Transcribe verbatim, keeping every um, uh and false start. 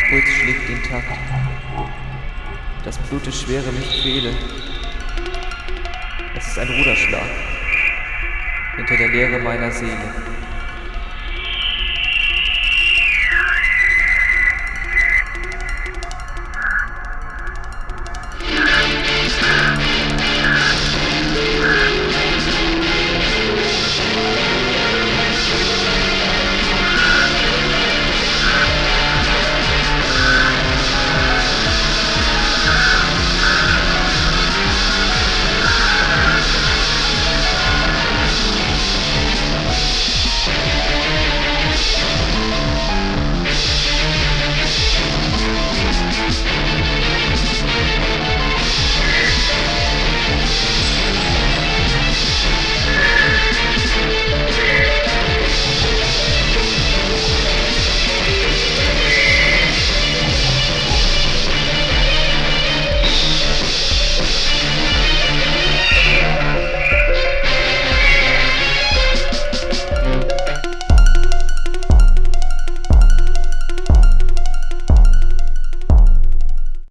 Puls schlägt den Takt. Das Blut ist schwere mich quäle. Es ist ein Ruderschlag hinter der Leere meiner Seele.